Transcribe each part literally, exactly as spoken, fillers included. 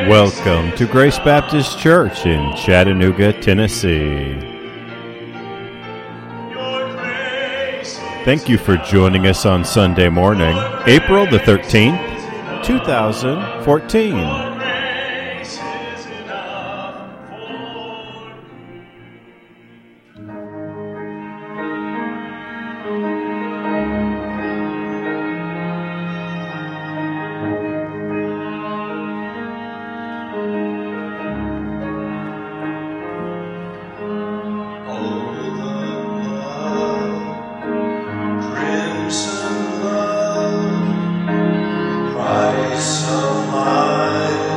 Welcome to Grace Baptist Church in Chattanooga, Tennessee. Thank you for joining us on Sunday morning, April the thirteenth, two thousand fourteen. Price of my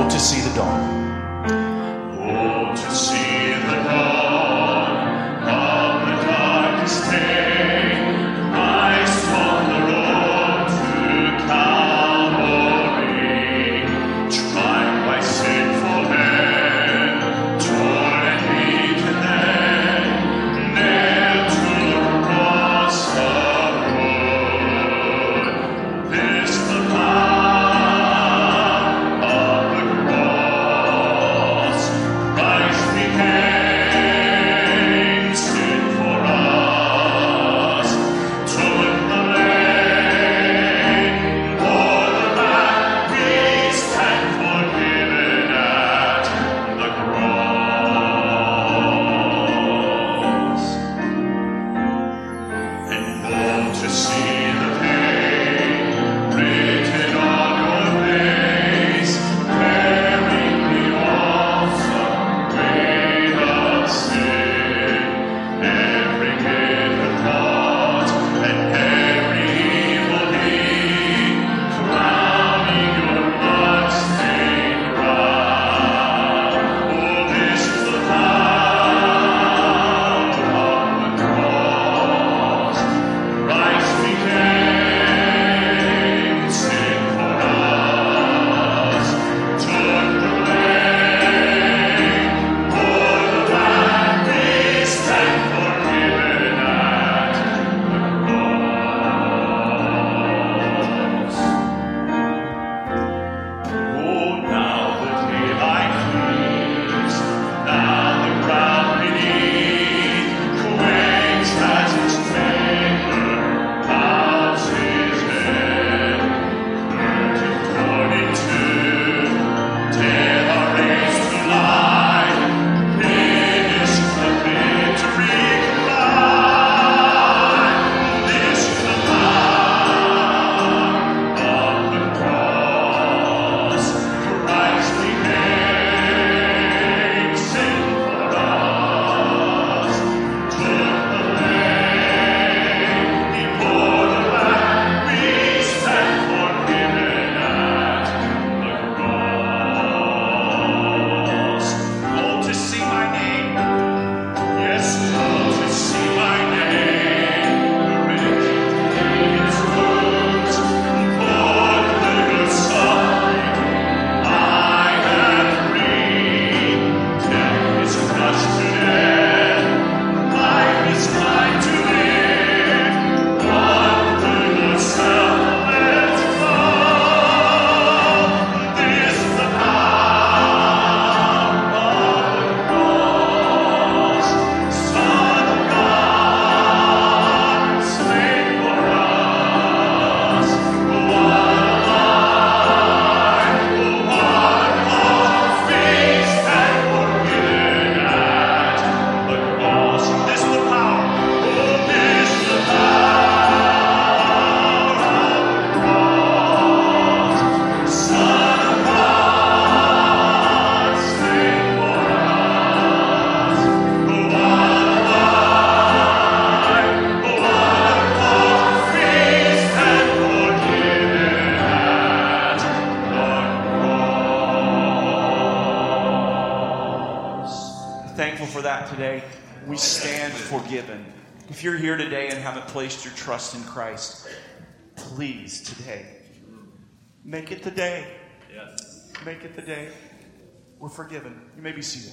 to see the dawn. Oh, to see the dawn of the darkest day, Christ on the road to Calvary, tried by sinful men, torn and beaten then, nailed to the cross of wood. This the power of the cross. Christ became sin for us, took the blame, bore the wrath we stand forgiven at the cross. And oh, to see the pain written on your face, bearing the awesome weight of sin, every hidden thought and every evil deed, crowning your blood-stained brow. Oh, this is the power of the cross. Christ became sin for us, took the blame, bore the wrath we stand forgiven at the cross. Oh, now the daylight flees, now the ground beneath quakes as its maker bows his head. Curtain torn in two, dead are raised to life, finished the victory cry. This is the power of the cross. Christ became sin for us, took the blame, he bore the wrath we stand forgiven at the cross. Oh, to see my name, yes, oh, to see my name, written in his wounds, for the good suffering I have free. Death is crushed to death, life is mine to live. One good self lets fall. This is the power of the cross. Son of God, slain for us. What a life, what cause we stand forgiven at the cross. This is the power, oh, this is the power of the cross. Son of God, slain for us. What a life, what cause we stand forgiven at the cross. Thankful for that today. We stand forgiven. If you're here today and haven't placed your trust in Christ, please today, make it the day. Make it the day. We're forgiven. You may be seated.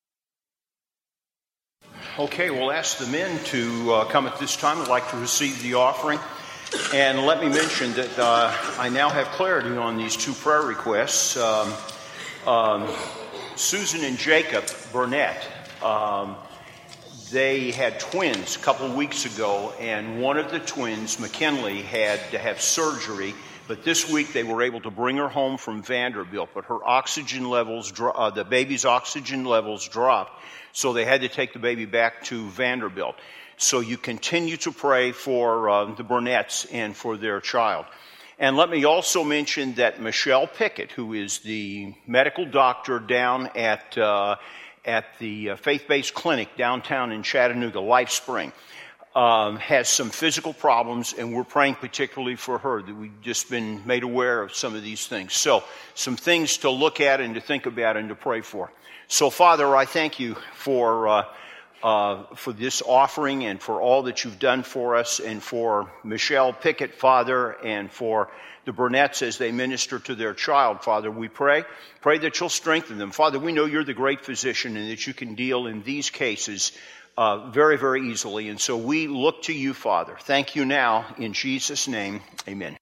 Okay, we'll ask the men to uh, come at this time. I'd like to receive the offering. And let me mention that uh, I now have clarity on these two prayer requests. Um, um, Susan and Jacob Burnett, um, they had twins a couple of weeks ago, and one of the twins, McKinley, had to have surgery. But this week they were able to bring her home from Vanderbilt, but her oxygen levels, dro- uh, the baby's oxygen levels dropped, so they had to take the baby back to Vanderbilt. So you continue to pray for uh, the Burnetts and for their child. And let me also mention that Michelle Pickett, who is the medical doctor down at uh, at the Faith-Based Clinic downtown in Chattanooga, LifeSpring, um, has some physical problems, and we're praying particularly for her, that we've just been made aware of some of these things. So, some things to look at and to think about and to pray for. So, Father, I thank you for uh, uh, for this offering and for all that you've done for us, and for Michelle Pickett, Father, and for the Burnetts as they minister to their child, Father. We pray, pray that you'll strengthen them. Father, we know you're the great physician and that you can deal in these cases uh, very, very easily. And so we look to you, Father. Thank you now. In Jesus' name, amen.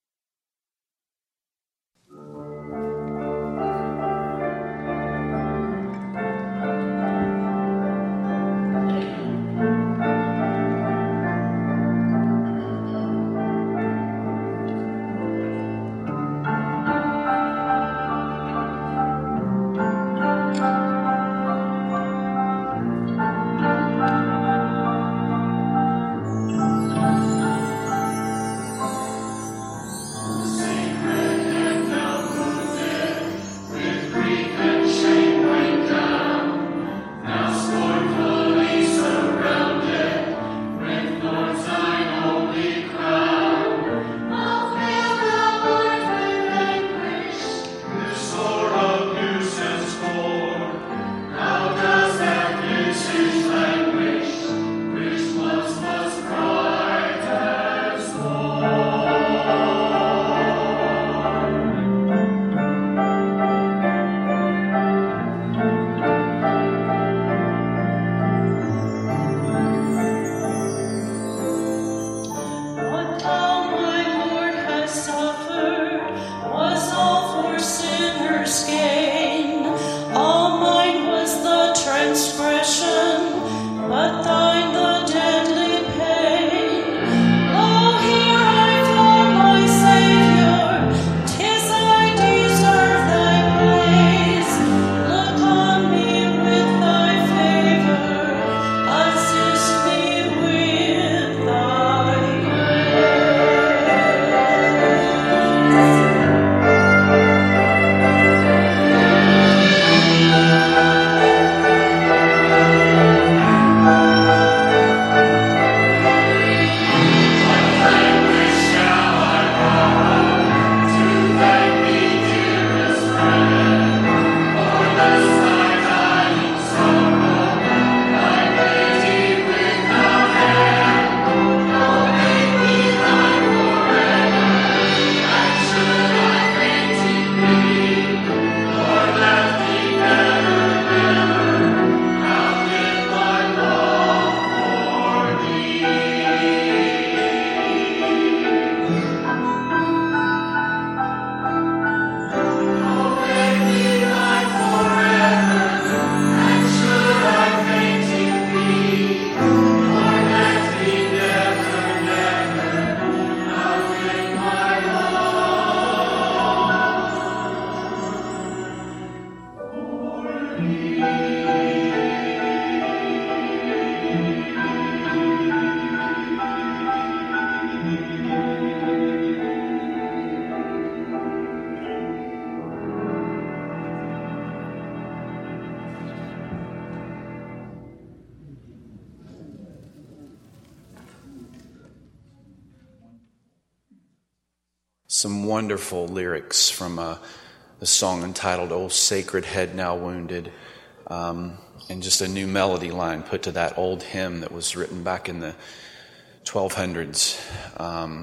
Some wonderful lyrics from a, a song entitled "O Sacred Head Now Wounded," um, and just a new melody line put to that old hymn that was written back in the twelve hundreds. Um,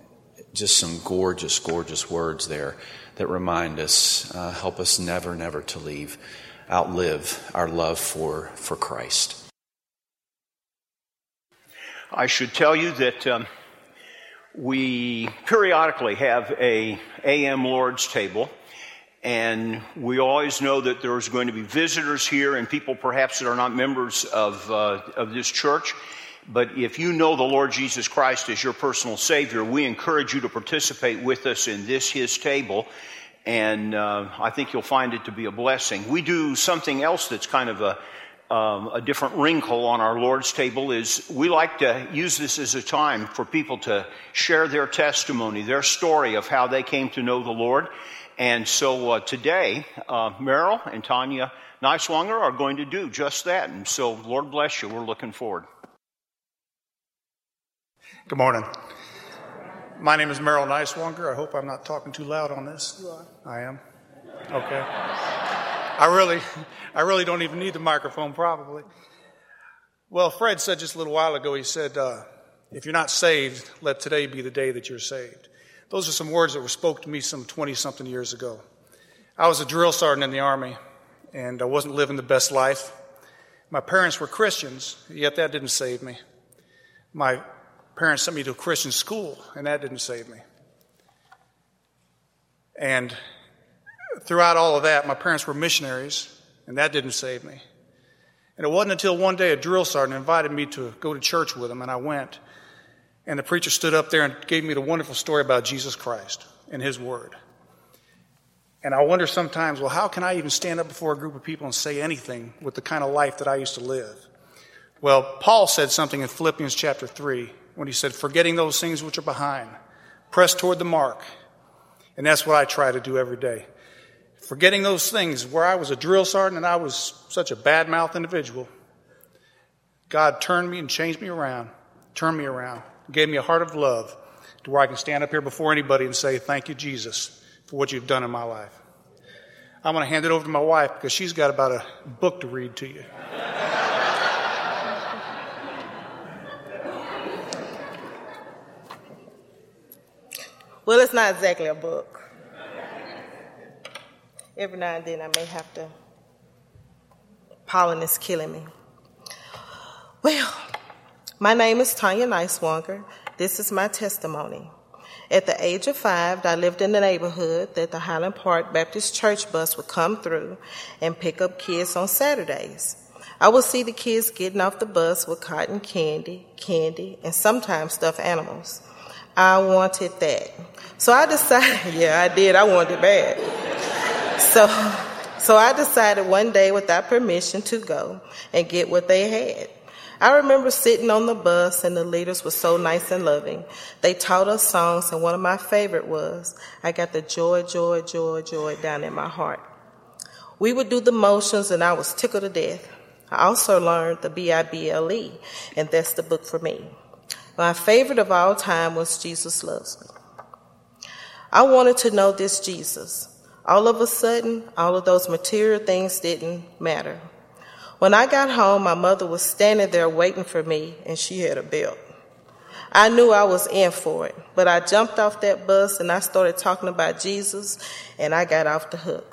just some gorgeous, gorgeous words there that remind us, uh, help us never, never to leave, outlive our love for, for Christ. I should tell you that um, we periodically have a A M Lord's table, and we always know that there's going to be visitors here and people perhaps that are not members of uh, of this church. But if you know the Lord Jesus Christ as your personal Savior, we encourage you to participate with us in this His table, and uh, I think you'll find it to be a blessing. We do something else that's kind of a Um, a different wrinkle on our Lord's table. Is we like to use this as a time for people to share their testimony, their story of how they came to know the Lord. And so uh, today, uh, Meryl and Tanya Neiswanger are going to do just that. And so Lord bless you. We're looking forward. Good morning. My name is Merrill Neiswanger. I hope I'm not talking too loud on this. You are. I am? Okay. I really, I really don't even need the microphone, probably. Well, Fred said just a little while ago, he said, uh, if you're not saved, let today be the day that you're saved. Those are some words that were spoken to me some twenty-something years ago. I was a drill sergeant in the Army, and I wasn't living the best life. My parents were Christians, yet that didn't save me. My parents sent me to a Christian school, and that didn't save me. And throughout all of that, my parents were missionaries, and that didn't save me. And it wasn't until one day a drill sergeant invited me to go to church with him, and I went. And the preacher stood up there and gave me the wonderful story about Jesus Christ and his word. And I wonder sometimes, well, how can I even stand up before a group of people and say anything with the kind of life that I used to live? Well, Paul said something in Philippians chapter three when he said, forgetting those things which are behind, press toward the mark. And that's what I try to do every day. Forgetting those things where I was a drill sergeant and I was such a bad-mouthed individual, God turned me and changed me around, turned me around, gave me a heart of love to where I can stand up here before anybody and say, thank you, Jesus, for what you've done in my life. I'm going to hand it over to my wife because she's got about a book to read to you. Well, it's not exactly a book. Every now and then I may have to. Pollen is killing me. Well, my name is Tanya Neiswanger. This is my testimony. At the age of five, I lived in the neighborhood that the Highland Park Baptist Church bus would come through and pick up kids on Saturdays. I would see the kids getting off the bus with cotton candy, candy, and sometimes stuffed animals. I wanted that. So I decided, yeah, I did. I wanted it bad. So, so I decided one day without permission to go and get what they had. I remember sitting on the bus and the leaders were so nice and loving. They taught us songs, and one of my favorite was, I got the joy, joy, joy, joy down in my heart. We would do the motions and I was tickled to death. I also learned the B I B L E, and that's the book for me. My favorite of all time was Jesus Loves Me. I wanted to know this Jesus. All of a sudden, all of those material things didn't matter. When I got home, my mother was standing there waiting for me, and she had a belt. I knew I was in for it, but I jumped off that bus and I started talking about Jesus, and I got off the hook.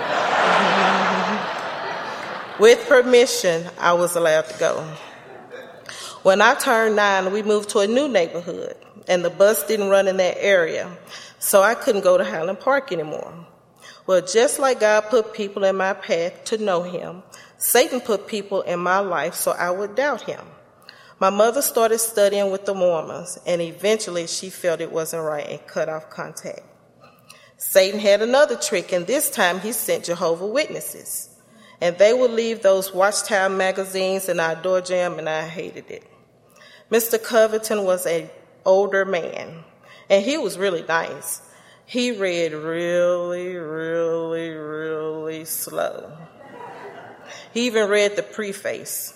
With permission, I was allowed to go. When I turned nine, we moved to a new neighborhood, and the bus didn't run in that area, so I couldn't go to Highland Park anymore. Well, just like God put people in my path to know him, Satan put people in my life so I would doubt him. My mother started studying with the Mormons, and eventually she felt it wasn't right and cut off contact. Satan had another trick, and this time he sent Jehovah's Witnesses. And they would leave those Watchtower magazines in our door jamb, and I hated it. Mister Covington was an older man, and he was really nice. He read really, really, really slow. He even read the preface.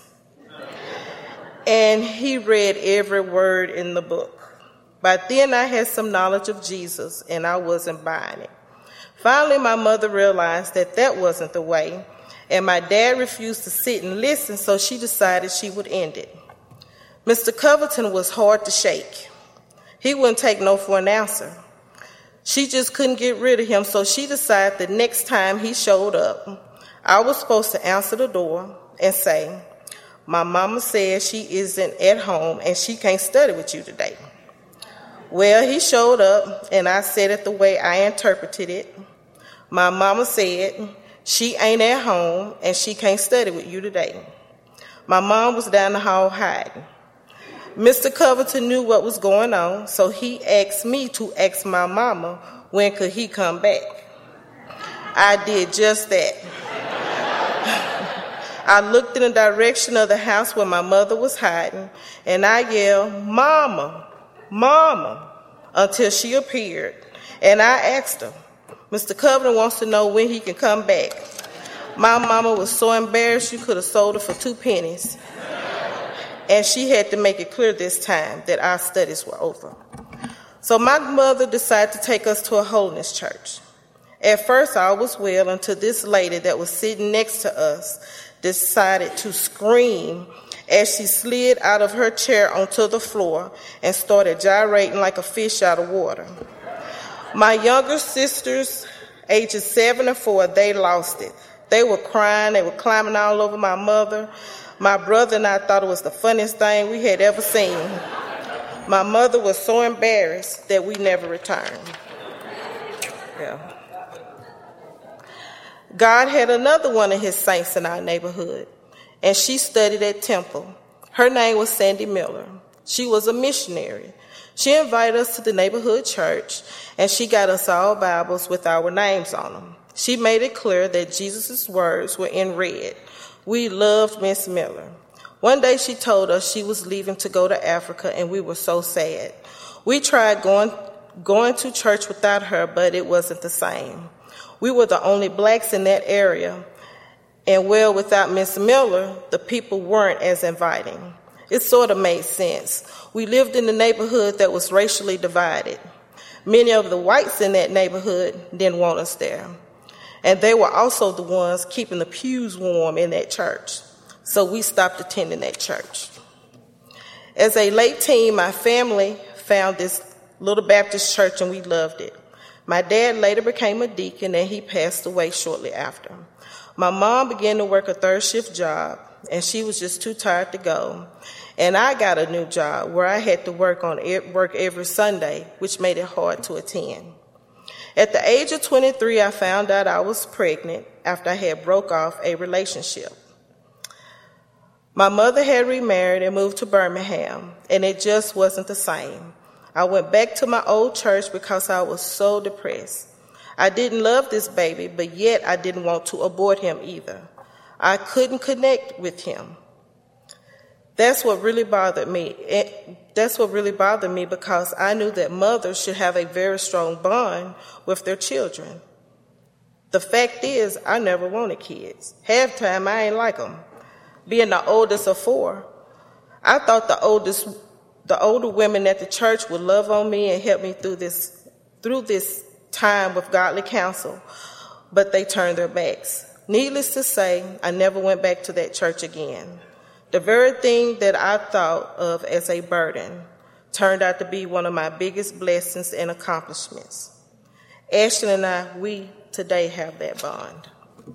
And he read every word in the book. By then I had some knowledge of Jesus, and I wasn't buying it. Finally, my mother realized that that wasn't the way, and my dad refused to sit and listen, so she decided she would end it. Mister Covington was hard to shake. He wouldn't take no for an answer. She just couldn't get rid of him, so she decided the next time he showed up, I was supposed to answer the door and say, my mama says she isn't at home and she can't study with you today. Well, he showed up, and I said it the way I interpreted it. My mama said she ain't at home and she can't study with you today. My mom was down the hall hiding. Mister Covington knew what was going on, so he asked me to ask my mama when could he come back. I did just that. I looked in the direction of the house where my mother was hiding, and I yelled, Mama, Mama, until she appeared. And I asked her, Mister Covington wants to know when he can come back. My mama was so embarrassed you could have sold her for two pennies. and she had to make it clear this time that our studies were over. So my mother decided to take us to a holiness church. At first, all was well until this lady that was sitting next to us decided to scream as she slid out of her chair onto the floor and started gyrating like a fish out of water. My younger sisters, ages seven and four, they lost it. They were crying, they were climbing all over my mother. My brother and I thought it was the funniest thing we had ever seen. My mother was so embarrassed that we never returned. Yeah. God had another one of his saints in our neighborhood, and she studied at Temple. Her name was Sandy Miller. She was a missionary. She invited us to the neighborhood church, and she got us all Bibles with our names on them. She made it clear that Jesus' words were in red. We loved Miss Miller. One day she told us she was leaving to go to Africa, and we were so sad. We tried going, going to church without her, but it wasn't the same. We were the only blacks in that area, and well, without Miss Miller, the people weren't as inviting. It sort of made sense. We lived in a neighborhood that was racially divided. Many of the whites in that neighborhood didn't want us there. And they were also the ones keeping the pews warm in that church. So we stopped attending that church. As a late teen, my family found this little Baptist church, and we loved it. My dad later became a deacon, and he passed away shortly after. My mom began to work a third shift job, and she was just too tired to go. And I got a new job where I had to work on work every Sunday, which made it hard to attend. At the age of twenty-three, I found out I was pregnant after I had broke off a relationship. My mother had remarried and moved to Birmingham, and it just wasn't the same. I went back to my old church because I was so depressed. I didn't love this baby, but yet I didn't want to abort him either. I couldn't connect with him. That's what really bothered me. That's what really bothered me because I knew that mothers should have a very strong bond with their children. The fact is, I never wanted kids. Half time, I ain't like them. Being the oldest of four, I thought the oldest, the older women at the church would love on me and help me through this, through this time with godly counsel, but they turned their backs. Needless to say, I never went back to that church again. The very thing that I thought of as a burden turned out to be one of my biggest blessings and accomplishments. Ashton and I, we today have that bond.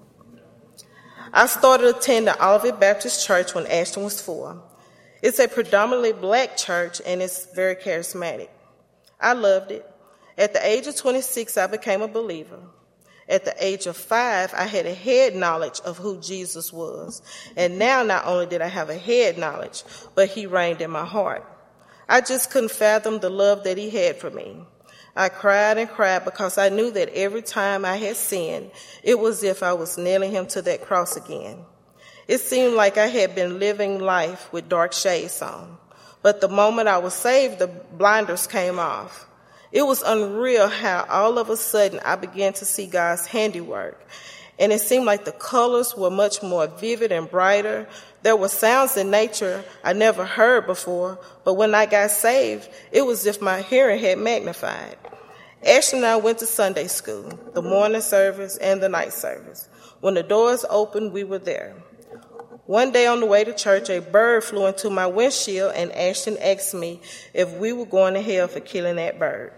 I started attending Olivet Baptist Church when Ashton was four. It's a predominantly black church, and it's very charismatic. I loved it. At the age of twenty-six, I became a believer. At the age of five, I had a head knowledge of who Jesus was. And now not only did I have a head knowledge, but he reigned in my heart. I just couldn't fathom the love that he had for me. I cried and cried because I knew that every time I had sinned, it was as if I was nailing him to that cross again. It seemed like I had been living life with dark shades on. But the moment I was saved, the blinders came off. It was unreal how all of a sudden I began to see God's handiwork. And it seemed like the colors were much more vivid and brighter. There were sounds in nature I never heard before, but when I got saved, it was as if my hearing had magnified. Ashley and I went to Sunday school, the morning service and the night service. When the doors opened, we were there. One day on the way to church, a bird flew into my windshield, and Ashton asked me if we were going to hell for killing that bird.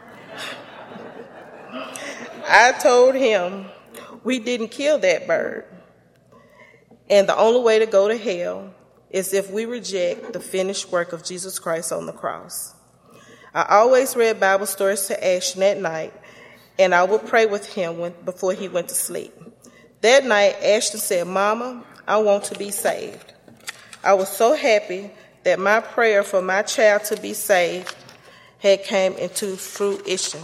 I told him we didn't kill that bird, and the only way to go to hell is if we reject the finished work of Jesus Christ on the cross. I always read Bible stories to Ashton at night, and I would pray with him when, before he went to sleep. That night, Ashton said, "Mama, I want to be saved." I was so happy that my prayer for my child to be saved had came into fruition.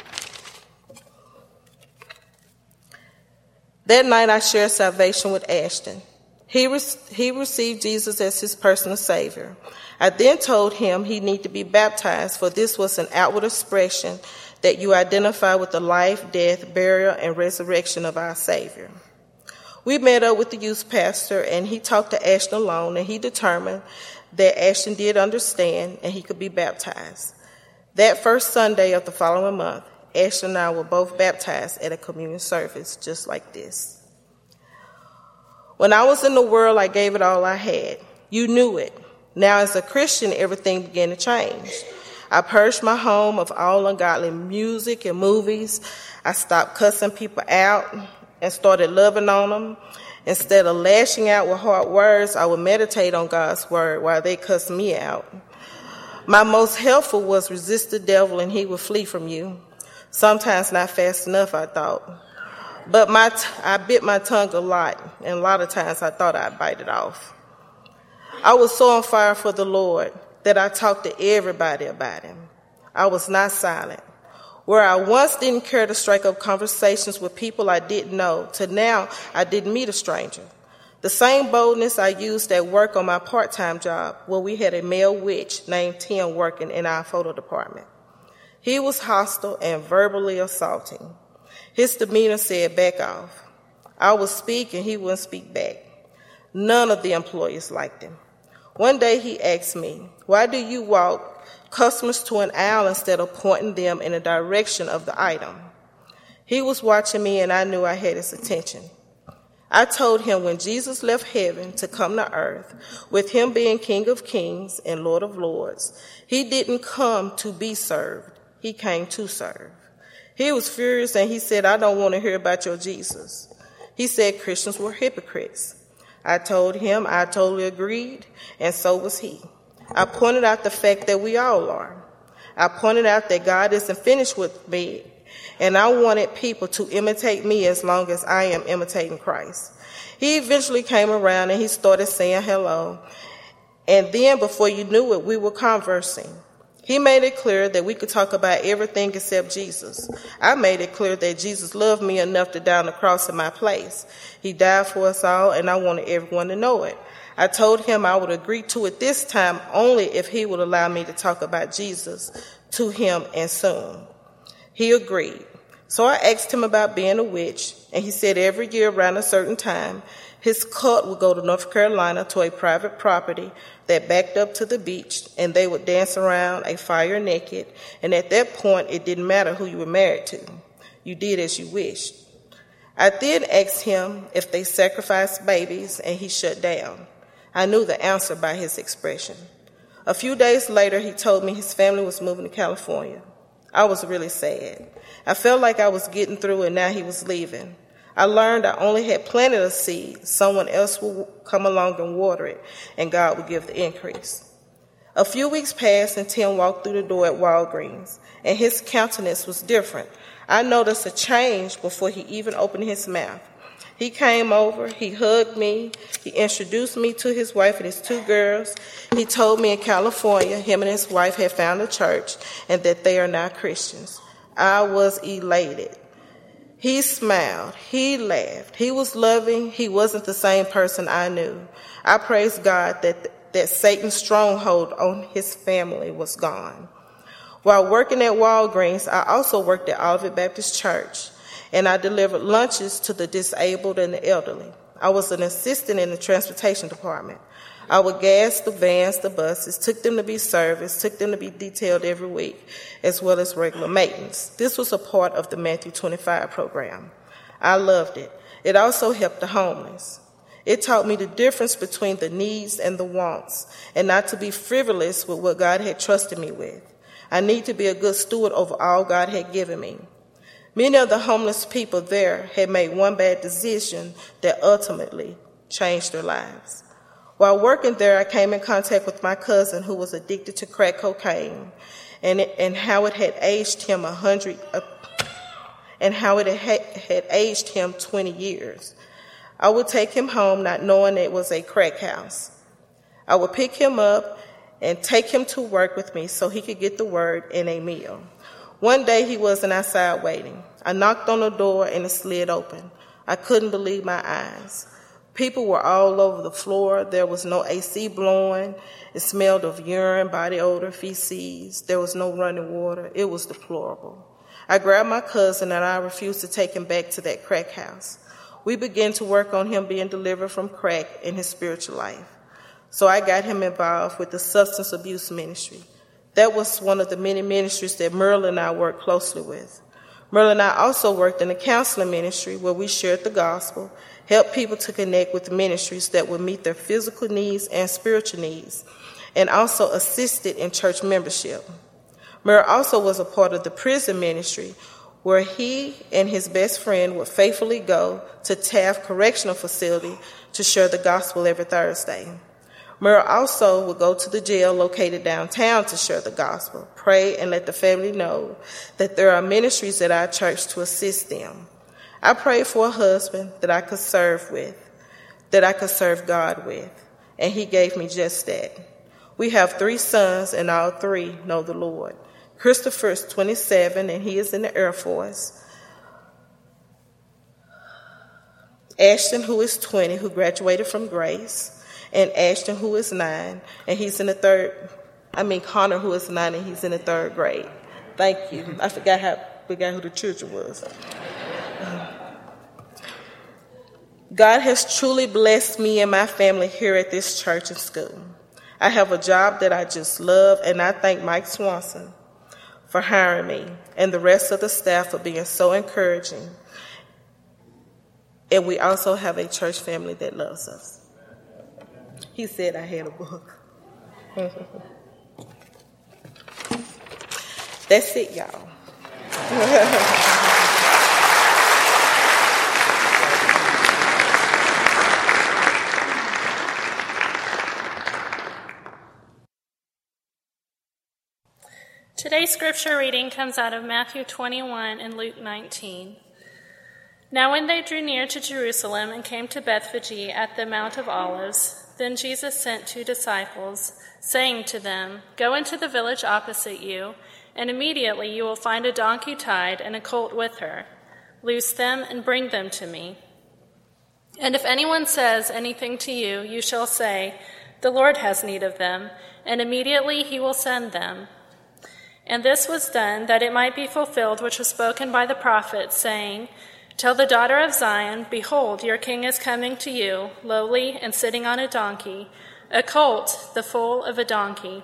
That night I shared salvation with Ashton. He, re- he received Jesus as his personal Savior. I then told him he needed to be baptized, for this was an outward expression that you identify with the life, death, burial, and resurrection of our Savior. We met up with the youth pastor, and he talked to Ashton alone, and he determined that Ashton did understand and he could be baptized. That first Sunday of the following month, Ashton and I were both baptized at a communion service just like this. When I was in the world, I gave it all I had. You knew it. Now as a Christian, everything began to change. I purged my home of all ungodly music and movies. I stopped cussing people out and started loving on them. Instead of lashing out with hard words, I would meditate on God's word while they cussed me out. My most helpful was resist the devil and he would flee from you. Sometimes not fast enough, I thought. But my t- I bit my tongue a lot, and a lot of times I thought I'd bite it off. I was so on fire for the Lord that I talked to everybody about him. I was not silent. Where I once didn't care to strike up conversations with people I didn't know, to now I didn't meet a stranger. The same boldness I used at work on my part-time job, where we had a male witch named Tim working in our photo department. He was hostile and verbally assaulting. His demeanor said, back off. I would speak and he wouldn't speak back. None of the employees liked him. One day he asked me, why do you walk customers to an aisle instead of pointing them in the direction of the item? He was watching me and I knew I had his attention. I told him when Jesus left heaven to come to earth, with him being King of Kings and Lord of Lords, he didn't come to be served. He came to serve. He was furious and he said, I don't want to hear about your Jesus. He said Christians were hypocrites. I told him I totally agreed, and so was he. I pointed out the fact that we all are. I pointed out that God isn't finished with me, and I wanted people to imitate me as long as I am imitating Christ. He eventually came around and he started saying hello, and then before you knew it, we were conversing. He made it clear that we could talk about everything except Jesus. I made it clear that Jesus loved me enough to die on the cross in my place. He died for us all, and I wanted everyone to know it. I told him I would agree to it this time only if he would allow me to talk about Jesus to him and soon. He agreed. So I asked him about being a witch, and he said every year around a certain time, his cult would go to North Carolina to a private property that backed up to the beach, and they would dance around a fire naked, and at that point, it didn't matter who you were married to. You did as you wished. I then asked him if they sacrificed babies, and he shut down. I knew the answer by his expression. A few days later, he told me his family was moving to California. I was really sad. I felt like I was getting through, and now he was leaving. I learned I only had planted a seed. Someone else would come along and water it, and God would give the increase. A few weeks passed, and Tim walked through the door at Walgreens, and his countenance was different. I noticed a change before he even opened his mouth. He came over, he hugged me, he introduced me to his wife and his two girls. He told me in California, him and his wife had found a church and that they are now Christians. I was elated. He smiled. He laughed. He was loving. He wasn't the same person I knew. I praised God that, that Satan's stronghold on his family was gone. While working at Walgreens, I also worked at Olivet Baptist Church, and I delivered lunches to the disabled and the elderly. I was an assistant in the transportation department. I would gas the vans, the buses, took them to be serviced, took them to be detailed every week, as well as regular maintenance. This was a part of the Matthew twenty-five program. I loved it. It also helped the homeless. It taught me the difference between the needs and the wants, and not to be frivolous with what God had trusted me with. I need to be a good steward over all God had given me. Many of the homeless people there had made one bad decision that ultimately changed their lives. While working there, I came in contact with my cousin who was addicted to crack cocaine, and it, and how it had aged him a hundred, uh, and how it had, had aged him twenty years. I would take him home, not knowing it was a crack house. I would pick him up and take him to work with me so he could get the word and a meal. One day he wasn't outside waiting. I knocked on the door and it slid open. I couldn't believe my eyes. People were all over the floor. There was no A C blowing. It smelled of urine, body odor, feces. There was no running water. It was deplorable. I grabbed my cousin and I refused to take him back to that crack house. we began to work on him being delivered from crack in his spiritual life. So I got him involved with the substance abuse ministry. That was one of the many ministries that Merle and I worked closely with. Merle and I also worked in the counseling ministry where we shared the gospel, helped people to connect with ministries that would meet their physical needs and spiritual needs, and also assisted in church membership. Merle also was a part of the prison ministry where he and his best friend would faithfully go to Taft Correctional Facility to share the gospel every Thursday. Merle also would go to the jail located downtown to share the gospel, pray, and let the family know that there are ministries at our church to assist them. I prayed for a husband that I could serve with, that I could serve God with, and he gave me just that. We have three sons, and all three know the Lord. Christopher is twenty-seven, and he is in the Air Force. Ashton, who is twenty, who graduated from Grace. And Ashton, who is nine, and he's in the third, I mean Connor, who is nine, and he's in the third grade. Thank you. I forgot how, forgot who the children was. God has truly blessed me and my family here at this church and school. I have a job that I just love, and I thank Mike Swanson for hiring me and the rest of the staff for being so encouraging. And we also have a church family that loves us. He said I had a book. That's it, y'all. Today's scripture reading comes out of Matthew twenty-one and Luke nineteen. Now when they drew near to Jerusalem and came to Bethphage at the Mount of Olives, then Jesus sent two disciples, saying to them, Go into the village opposite you, and immediately you will find a donkey tied and a colt with her. Loose them and bring them to me. And if anyone says anything to you, you shall say, The Lord has need of them, and immediately he will send them. And this was done that it might be fulfilled which was spoken by the prophet, saying, Tell the daughter of Zion, Behold, your king is coming to you, lowly and sitting on a donkey, a colt, the foal of a donkey.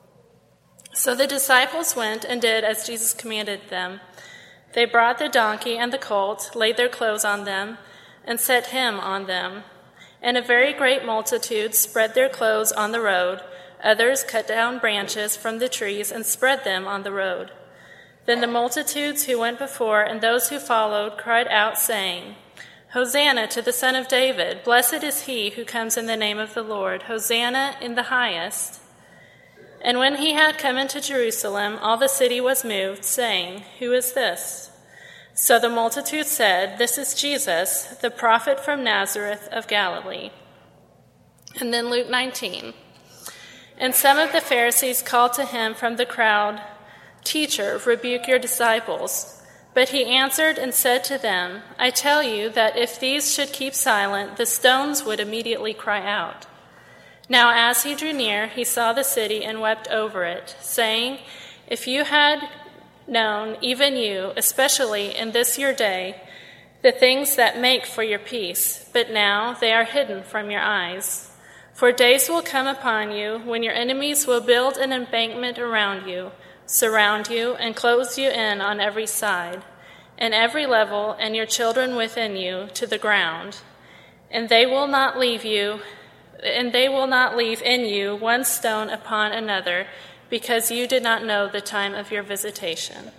So the disciples went and did as Jesus commanded them. They brought the donkey and the colt, laid their clothes on them, and set him on them. And a very great multitude spread their clothes on the road. Others cut down branches from the trees and spread them on the road. Then the multitudes who went before and those who followed cried out, saying, Hosanna to the Son of David! Blessed is he who comes in the name of the Lord! Hosanna in the highest! And when he had come into Jerusalem, all the city was moved, saying, Who is this? So the multitude said, This is Jesus, the prophet from Nazareth of Galilee. And then Luke nineteen. And some of the Pharisees called to him from the crowd, Teacher, rebuke your disciples. But he answered and said to them, I tell you that if these should keep silent, the stones would immediately cry out. Now as he drew near, he saw the city and wept over it, saying, If you had known, even you, especially in this your day, the things that make for your peace, but now they are hidden from your eyes. For days will come upon you when your enemies will build an embankment around you, surround you, and close you in on every side, and every level, and your children within you to the ground. And they will not leave you, and they will not leave in you one stone upon another, because you did not know the time of your visitation.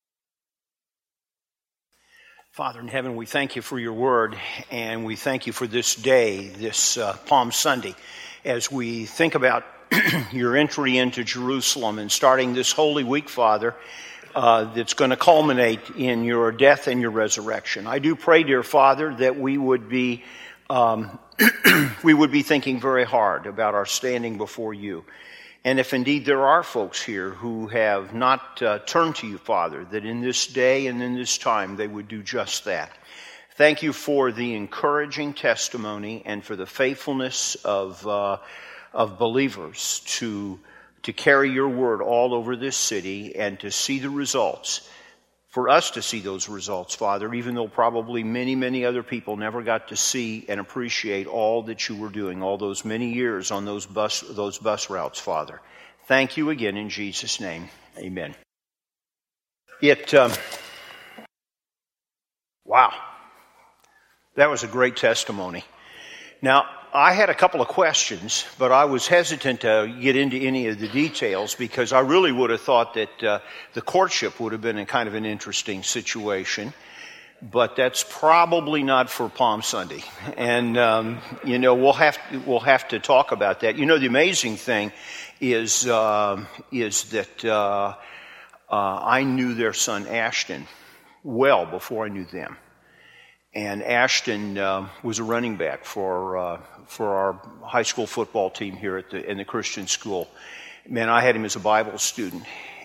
Father in heaven, we thank you for your word, and we thank you for this day, this uh, Palm Sunday, as we think about your entry into Jerusalem and starting this Holy Week, Father, uh, that's going to culminate in your death and your resurrection. I do pray, dear Father, that we would be um, we would be thinking very hard about our standing before you. And if indeed there are folks here who have not uh, turned to you, Father, that in this day and in this time they would do just that. Thank you for the encouraging testimony and for the faithfulness of uh, of believers to to carry your word all over this city and to see the results for us to see those results, Father, even though probably many, many other people never got to see and appreciate all that you were doing, all those many years on those bus, those bus routes, Father. Thank you again in Jesus' name. Amen. It, um, wow, that was a great testimony. Now, I had a couple of questions, but I was hesitant to get into any of the details because I really would have thought that uh, the courtship would have been a kind of an interesting situation. But that's probably not for Palm Sunday, and um, you know we'll have to, we'll have to talk about that. You know, the amazing thing is uh, is that uh, uh, I knew their son Ashton well before I knew them. And Ashton uh, was a running back for uh, for our high school football team here at the in the Christian school. Man, I had him as a Bible student,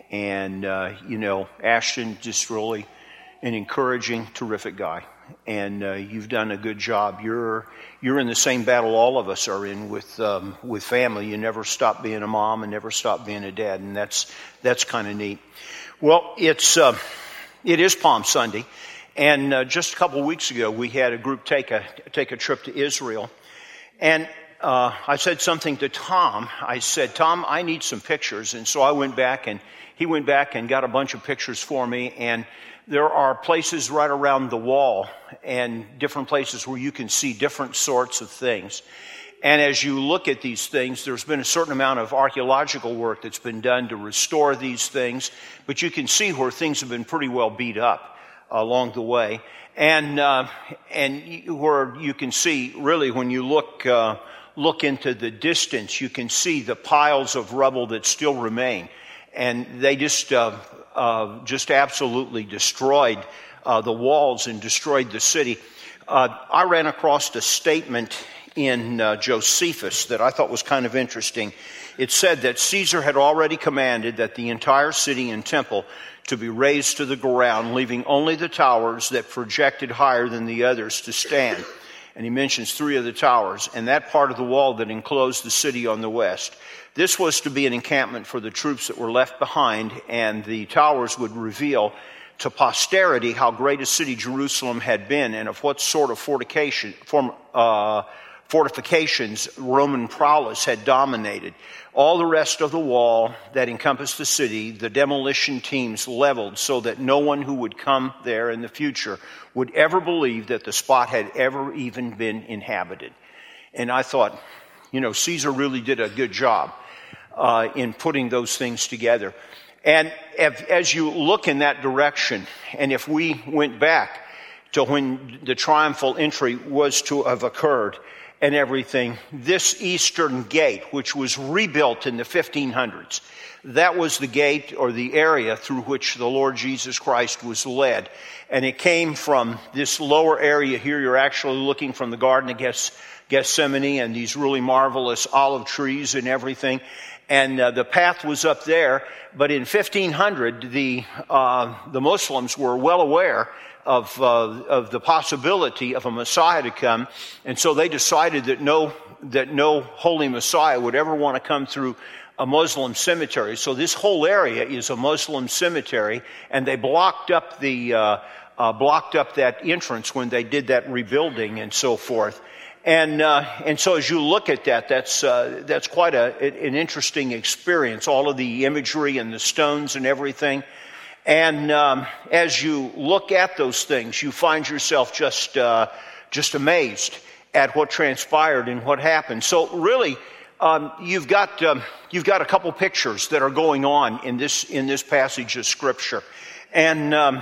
and uh, you know, Ashton just really an encouraging, terrific guy. And uh, you've done a good job. You're you're in the same battle all of us are in with um, with family. You never stop being a mom and never stop being a dad, and that's that's kind of neat. Well, it's uh, it is Palm Sunday. And uh, just a couple of weeks ago, we had a group take a take a trip to Israel. And uh, I said something to Tom. I said, Tom, I need some pictures. And so I went back, and he went back and got a bunch of pictures for me. And there are places right around the wall and different places where you can see different sorts of things. And as you look at these things, there's been a certain amount of archaeological work that's been done to restore these things. But you can see where things have been pretty well beat up along the way, and uh, and where you can see really when you look uh, look into the distance, you can see the piles of rubble that still remain, and they just uh, uh, just absolutely destroyed uh, the walls and destroyed the city. Uh, I ran across a statement in uh, Josephus that I thought was kind of interesting. It said that Caesar had already commanded that the entire city and temple to be razed to the ground, leaving only the towers that projected higher than the others to stand. And he mentions three of the towers, and that part of the wall that enclosed the city on the west. This was to be an encampment for the troops that were left behind, and the towers would reveal to posterity how great a city Jerusalem had been and of what sort of fortification, form, uh, fortifications Roman prowess had dominated. All the rest of the wall that encompassed the city, the demolition teams leveled so that no one who would come there in the future would ever believe that the spot had ever even been inhabited. And I thought, you know, Caesar really did a good job uh, in putting those things together. And if, as you look in that direction, and if we went back to when the triumphal entry was to have occurred, and everything, this eastern gate, which was rebuilt in the fifteen hundreds, that was the gate or the area through which the Lord Jesus Christ was led. And it came from this lower area here. You're actually looking from the Garden of Gethsemane and these really marvelous olive trees and everything. And uh, the path was up there. But in fifteen hundred, the uh, the Muslims were well aware of uh, of the possibility of a Messiah to come, and so they decided that no that no holy Messiah would ever want to come through a Muslim cemetery. So this whole area is a Muslim cemetery, and they blocked up the uh, uh, blocked up that entrance when they did that rebuilding and so forth. And uh, and so as you look at that, that's uh, that's quite a an interesting experience. All of the imagery and the stones and everything. And um, as you look at those things, you find yourself just uh, just amazed at what transpired and what happened. So really, um, you've got um, you've got a couple pictures that are going on in this in this passage of Scripture, and um,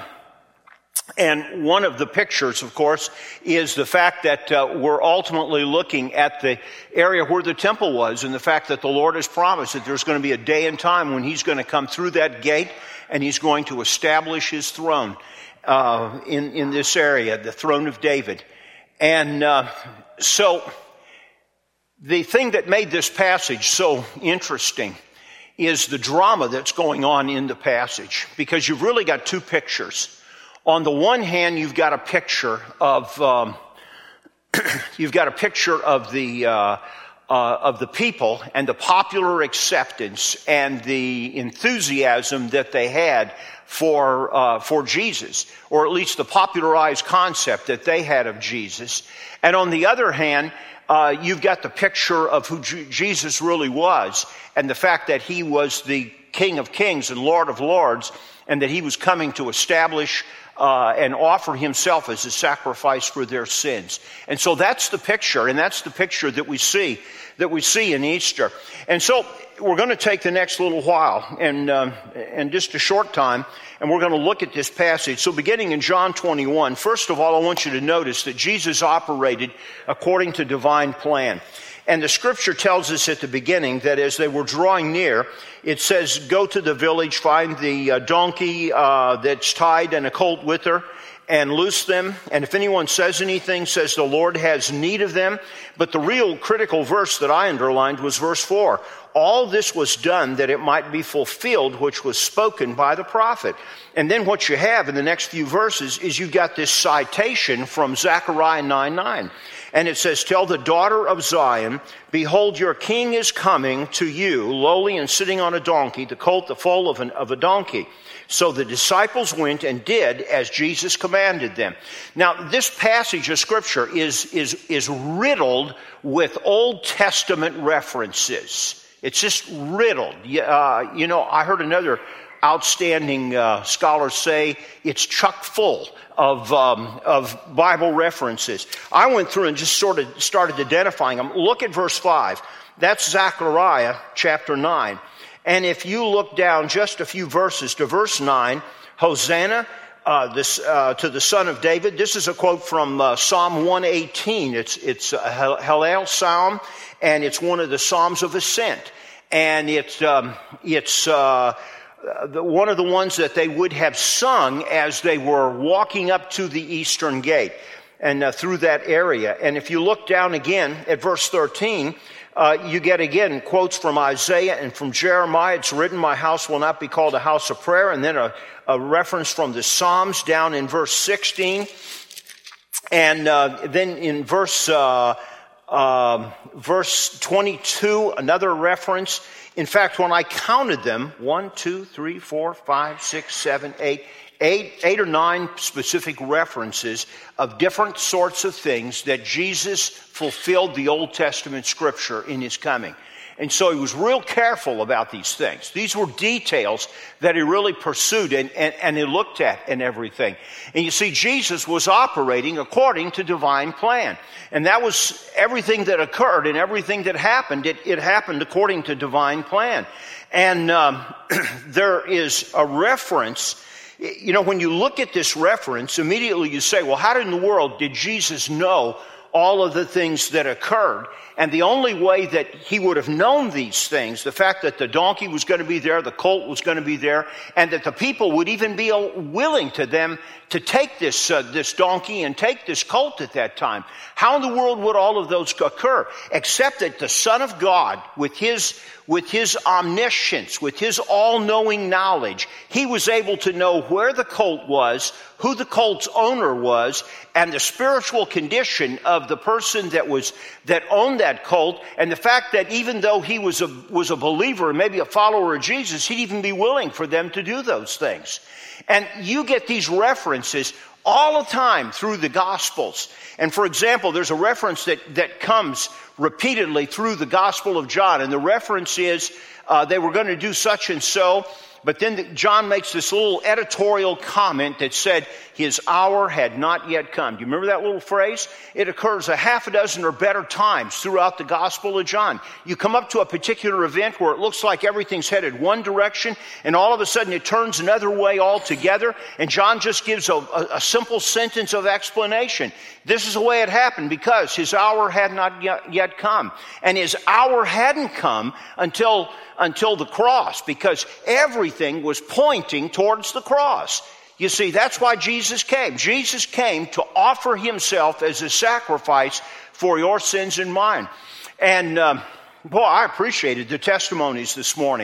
and one of the pictures, of course, is the fact that uh, we're ultimately looking at the area where the temple was, and the fact that the Lord has promised that there's going to be a day and time when He's going to come through that gate. And He's going to establish His throne uh, in, in this area, the throne of David. And uh, so the thing that made this passage so interesting is the drama that's going on in the passage. Because you've really got two pictures. On the one hand, you've got a picture of um, you've got a picture of the uh, uh, of the people and the popular acceptance and the enthusiasm that they had for uh, for Jesus, or at least the popularized concept that they had of Jesus. And on the other hand, uh, you've got the picture of who J- Jesus really was, and the fact that he was the King of Kings and Lord of Lords, and that he was coming to establish uh, and offer himself as a sacrifice for their sins. And so that's the picture, and that's the picture that we see that we see in Easter. And so we're going to take the next little while, and um, and just a short time, and we're going to look at this passage. So beginning in John twenty-one, first of all, I want you to notice that Jesus operated according to divine plan. And the scripture tells us at the beginning that as they were drawing near, it says, go to the village, find the uh, donkey uh, that's tied and a colt with her, and loose them. And if anyone says anything, says the Lord has need of them. But the real critical verse that I underlined was verse four. All this was done that it might be fulfilled, which was spoken by the prophet. And then what you have in the next few verses is you've got this citation from Zechariah nine nine. And it says, tell the daughter of Zion, behold, your king is coming to you, lowly and sitting on a donkey, the colt, the foal of, an, of a donkey. So the disciples went and did as Jesus commanded them. Now, this passage of Scripture is, is, is riddled with Old Testament references. It's just riddled. Uh, you know, I heard another outstanding uh, scholar say it's chock full of um, of Bible references. I went through and just sort of started identifying them. Look at verse five. That's Zechariah chapter nine. And if you look down just a few verses to verse nine, Hosanna uh, this, uh, to the Son of David. This is a quote from uh, Psalm one eighteen. It's it's a Hallel Psalm, and it's one of the Psalms of Ascent. And it's um, it's uh, the, one of the ones that they would have sung as they were walking up to the eastern gate and uh, through that area. And if you look down again at verse thirteen, uh, you get again quotes from Isaiah and from Jeremiah. It's written, my house will not be called a house of prayer. And then a, a reference from the Psalms down in verse sixteen. And uh, then in verse uh, uh, verse twenty-two, another reference. In fact, when I counted them, one, two, three, four, five, six, seven, eight, eight, eight or nine specific references of different sorts of things that Jesus fulfilled the Old Testament Scripture in his coming. And so he was real careful about these things. These were details that he really pursued and, and, and he looked at and everything. And you see, Jesus was operating according to divine plan. And that was everything that occurred and everything that happened. It, it happened according to divine plan. And um, there is a reference. You know, when you look at this reference, immediately you say, well, how in the world did Jesus know all of the things that occurred? And the only way that he would have known these things, the fact that the donkey was going to be there, the colt was going to be there, and that the people would even be willing to them to take this uh, this donkey and take this colt at that time. How in the world would all of those occur? Except that the Son of God, with his with his omniscience, with his all-knowing knowledge, he was able to know where the colt was, who the colt's owner was, and the spiritual condition of the person that was that owned that colt, and the fact that even though he was a was a believer and maybe a follower of Jesus, he'd even be willing for them to do those things. And you get these references all the time through the Gospels. And for example, there's a reference that, that comes repeatedly through the Gospel of John. And the reference is uh, they were going to do such and so. But then the, John makes this little editorial comment that said his hour had not yet come. Do you remember that little phrase? It occurs a half a dozen or better times throughout the Gospel of John. You come up to a particular event where it looks like everything's headed one direction, and all of a sudden it turns another way altogether, and John just gives a, a, a simple sentence of explanation. This is the way it happened because his hour had not yet, yet come. And his hour hadn't come until until the cross, because everything was pointing towards the cross. You see, that's why Jesus came. Jesus came to offer himself as a sacrifice for your sins and mine. And um, boy, I appreciated the testimonies this morning.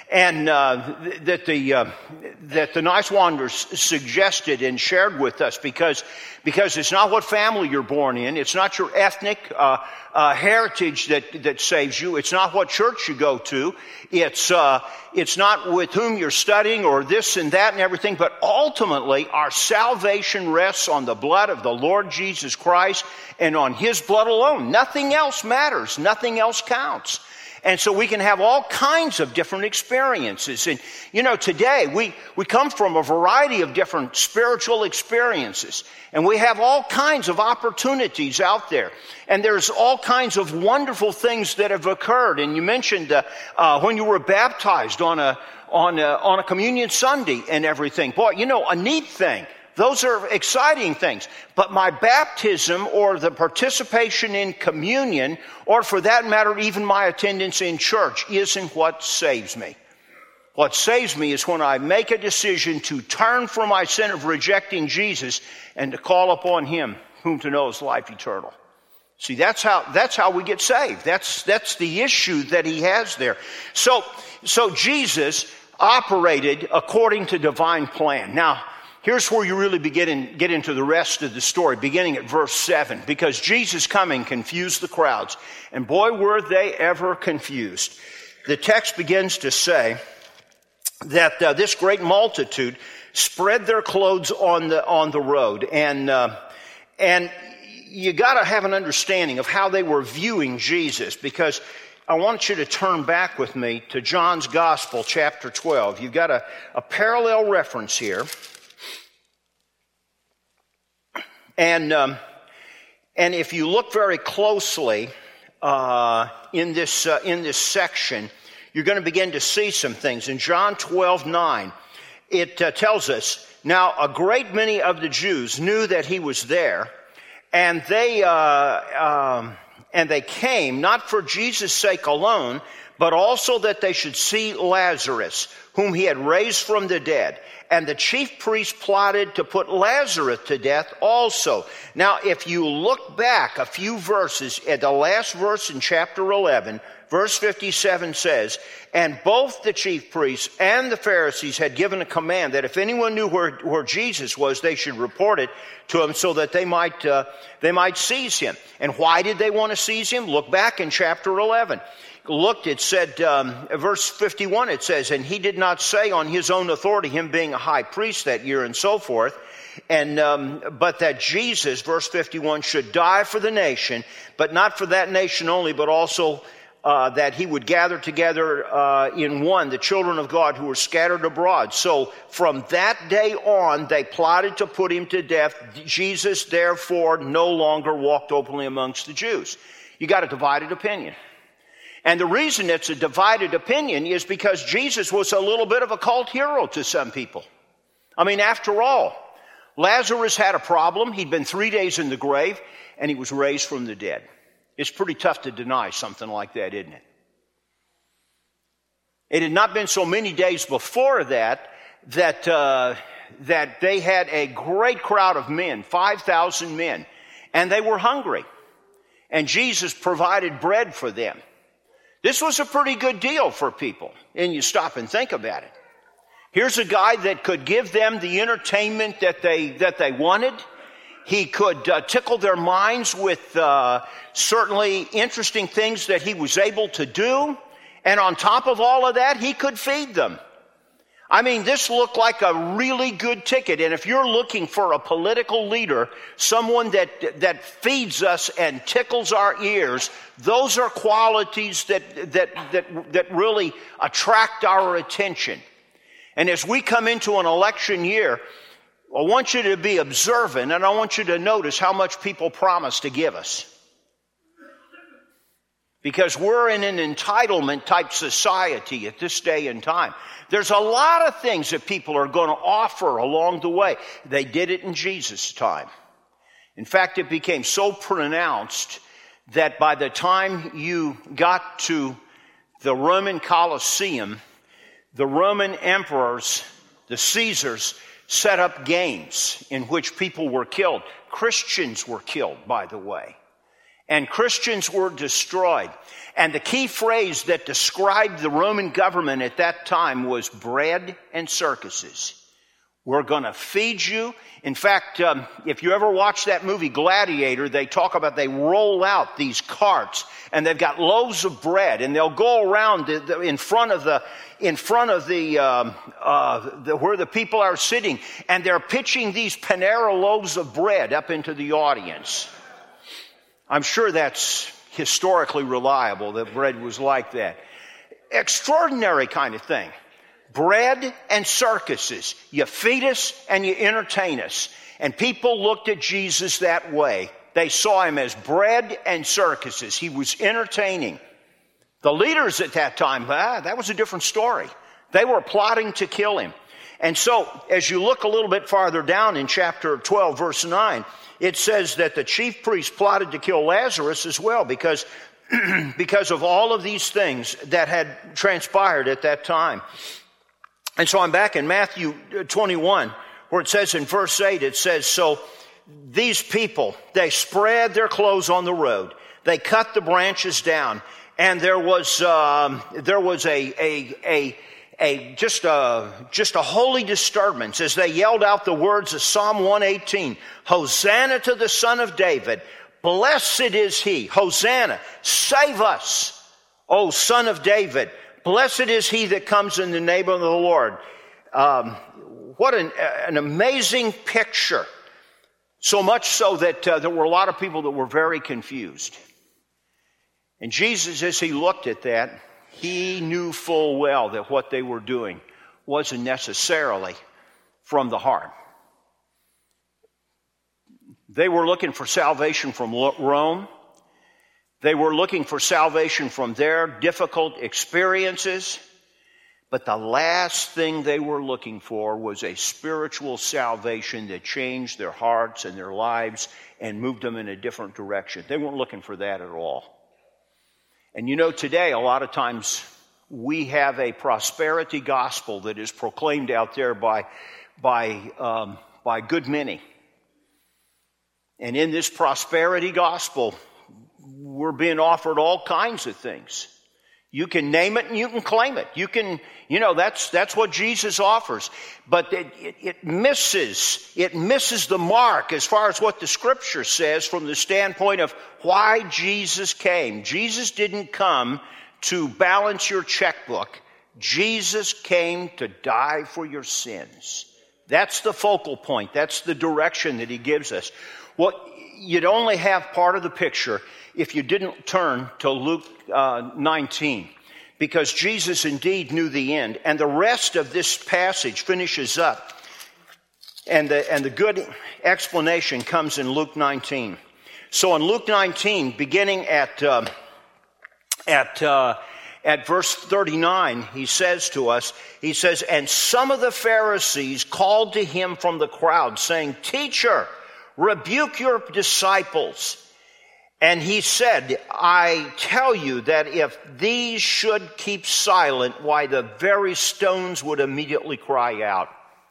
and uh, that the uh, that the Niswanders suggested and shared with us, because because it's not what family you're born in, it's not your ethnic uh, uh, heritage that that saves you, it's not what church you go to, it's uh, it's not with whom you're studying or this and that and everything, but ultimately our salvation rests on the blood of the Lord Jesus Christ and on His blood alone. Nothing else matters. Nothing else counts. And so we can have all kinds of different experiences. And, you know, today we, we come from a variety of different spiritual experiences. And we have all kinds of opportunities out there. And there's all kinds of wonderful things that have occurred. And you mentioned uh, uh, when you were baptized on a, on, a, on a communion Sunday and everything. Boy, you know, a neat thing. Those are exciting things. But my baptism or the participation in communion, or for that matter, even my attendance in church, isn't what saves me. What saves me is when I make a decision to turn from my sin of rejecting Jesus and to call upon Him whom to know is life eternal. See, that's how, that's how we get saved. That's, that's the issue that He has there. So, so Jesus operated according to divine plan. Now, here's where you really begin get into the rest of the story, beginning at verse seven, because Jesus coming confused the crowds. And boy, were they ever confused. The text begins to say that uh, this great multitude spread their clothes on the on the road. And, uh, and you got to have an understanding of how they were viewing Jesus, because I want you to turn back with me to John's Gospel, chapter twelve. You've got a, a parallel reference here. And um, and if you look very closely uh, in this uh, in this section, you're going to begin to see some things. In John twelve nine, it uh, tells us, now a great many of the Jews knew that He was there, and they uh, um, and they came not for Jesus' sake alone, but also that they should see Lazarus, whom He had raised from the dead. And the chief priests plotted to put Lazarus to death also. Now, if you look back a few verses, at the last verse in chapter eleven, verse fifty-seven says, and both the chief priests and the Pharisees had given a command that if anyone knew where, where Jesus was, they should report it to him so that they might, uh, they might seize Him. And why did they want to seize Him? Look back in chapter eleven. Looked, it said, um, verse fifty-one, it says, and He did not say on His own authority, Him being a high priest that year and so forth, and um, but that Jesus, verse fifty-one, should die for the nation, but not for that nation only, but also uh, that He would gather together uh, in one the children of God who were scattered abroad. So from that day on, they plotted to put Him to death. Jesus, therefore, no longer walked openly amongst the Jews. You got a divided opinion. And the reason it's a divided opinion is because Jesus was a little bit of a cult hero to some people. I mean, after all, Lazarus had a problem. He'd been three days in the grave, and he was raised from the dead. It's pretty tough to deny something like that, isn't it? It had not been so many days before that that uh, that they had a great crowd of men, five thousand men, and they were hungry. And Jesus provided bread for them. This was a pretty good deal for people, and you stop and think about it. Here's a guy that could give them the entertainment that they that they wanted. He could uh, tickle their minds with uh, certainly interesting things that He was able to do. And on top of all of that, He could feed them. I mean, this looked like a really good ticket. And if you're looking for a political leader, someone that that feeds us and tickles our ears, those are qualities that that that that really attract our attention. And as we come into an election year, I want you to be observant, and I want you to notice how much people promise to give us. Because we're in an entitlement type society at this day and time. There's a lot of things that people are going to offer along the way. They did it in Jesus' time. In fact, it became so pronounced that by the time you got to the Roman Colosseum, the Roman emperors, the Caesars, set up games in which people were killed. Christians were killed, by the way. and Christians were destroyed. And the key phrase that described the Roman government at that time was bread and circuses. We're going to feed you. In fact, um, if you ever watch that movie Gladiator, they talk about they roll out these carts and they've got loaves of bread, and they'll go around the, the, in front of the in front of the, um, uh, the where the people are sitting, and they're pitching these Panera loaves of bread up into the audience. I'm sure that's historically reliable that bread was like that. Extraordinary kind of thing. Bread and circuses. You feed us and you entertain us. And people looked at Jesus that way. They saw him as bread and circuses. He was entertaining. The leaders at that time, ah, that was a different story. They were plotting to kill him. And so, as you look a little bit farther down in chapter twelve, verse nine, it says that the chief priest plotted to kill Lazarus as well because, because of all of these things that had transpired at that time. And so I'm back in Matthew twenty-one, where it says in verse eight, it says, so these people, they spread their clothes on the road. They cut the branches down. And there was, um, there was a, a, a, a, just a, just a holy disturbance as they yelled out the words of Psalm one eighteen, Hosanna to the Son of David. Blessed is he. Hosanna. Save us, O Son of David. Blessed is he that comes in the name of the Lord. Um, what an, an amazing picture. So much so that uh, there were a lot of people that were very confused. And Jesus, as he looked at that, he knew full well that what they were doing wasn't necessarily from the heart. They were looking for salvation from Rome. They were looking for salvation from their difficult experiences. But the last thing they were looking for was a spiritual salvation that changed their hearts and their lives and moved them in a different direction. They weren't looking for that at all. And you know, today, a lot of times, we have a prosperity gospel that is proclaimed out there by, by, um, by good many. And in this prosperity gospel, we're being offered all kinds of things. You can name it and you can claim it. You can, you know, that's, that's what Jesus offers. But it, it, it misses, it misses the mark as far as what the scripture says from the standpoint of why Jesus came. Jesus didn't come to balance your checkbook. Jesus came to die for your sins. That's the focal point. That's the direction that he gives us. Well, you'd only have part of the picture if you didn't turn to Luke uh, nineteen, because Jesus indeed knew the end. And the rest of this passage finishes up. And the, and the good explanation comes in Luke nineteen. So in Luke nineteen, beginning at, uh, at, uh, at verse thirty-nine, he says to us, he says, and some of the Pharisees called to him from the crowd, saying, Teacher, rebuke your disciples. And he said, I tell you that if these should keep silent, why, the very stones would immediately cry out.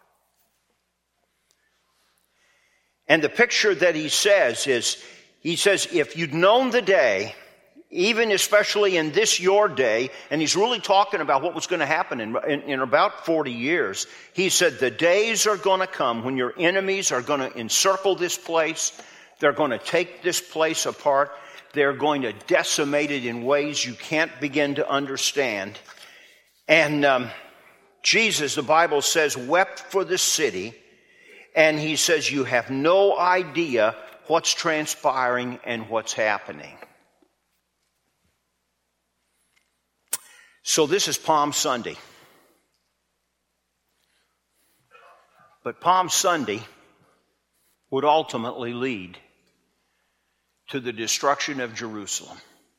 And the picture that he says is, he says, if you'd known the day, even especially in this your day, and he's really talking about what was going to happen in, in, in about forty years. He said, the days are going to come when your enemies are going to encircle this place. They're going to take this place apart. They're going to decimate it in ways you can't begin to understand. And um, Jesus, the Bible says, wept for the city. And he says, you have no idea what's transpiring and what's happening. So this is Palm Sunday. But Palm Sunday would ultimately lead to the destruction of Jerusalem.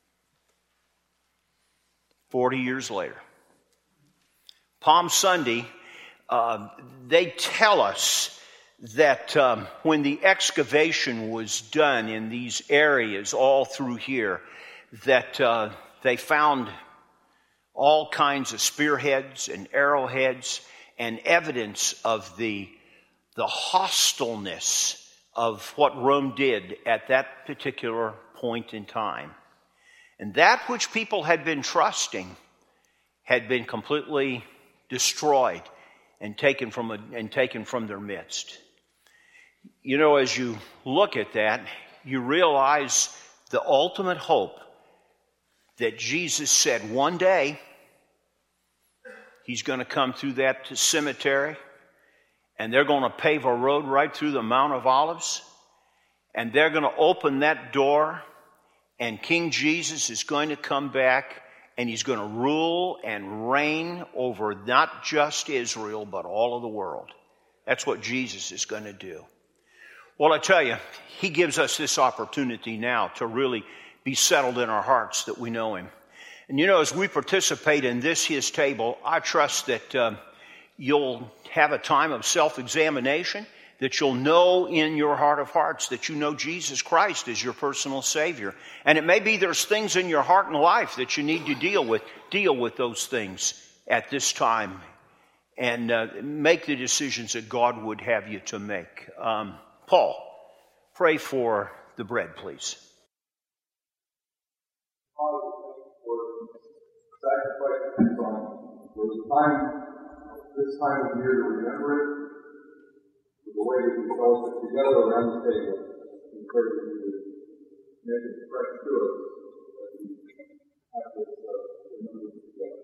Forty years later. Palm Sunday, uh, they tell us that um, when the excavation was done in these areas all through here, that uh, they found all kinds of spearheads and arrowheads and evidence of the, the hostileness of what Rome did at that particular point in time. And that which people had been trusting had been completely destroyed and taken from a, and taken from their midst. You know, as you look at that, you realize the ultimate hope that Jesus said one day he's going to come through that cemetery, and they're going to pave a road right through the Mount of Olives, and they're going to open that door, and King Jesus is going to come back, and he's going to rule and reign over not just Israel, but all of the world. That's what Jesus is going to do. Well, I tell you, he gives us this opportunity now to really be settled in our hearts that we know him. And you know, as we participate in this, his table, I trust that um, you'll have a time of self-examination, that you'll know in your heart of hearts that you know Jesus Christ as your personal Savior. And it may be there's things in your heart and life that you need to deal with. Deal with those things at this time and uh, make the decisions that God would have you to make. Um, Paul, pray for the bread, please. Father, for sacrifice of your Son, for the time, this time of year to remember it, for the way that we fellowship together around the table, we pray that you would make it fresh to us as we have this uh, remembrance together.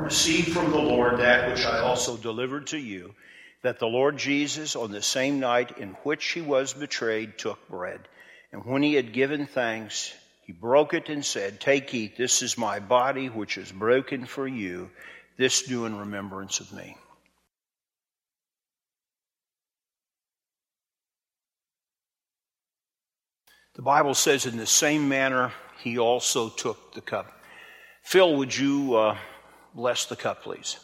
received from the Lord that which I also delivered to you, that the Lord Jesus, on the same night in which he was betrayed, took bread. And when he had given thanks, he broke it and said, "Take, eat, this is my body, which is broken for you. This do in remembrance of me." The Bible says, in the same manner, he also took the cup. Phil, would you uh, bless the cup, please?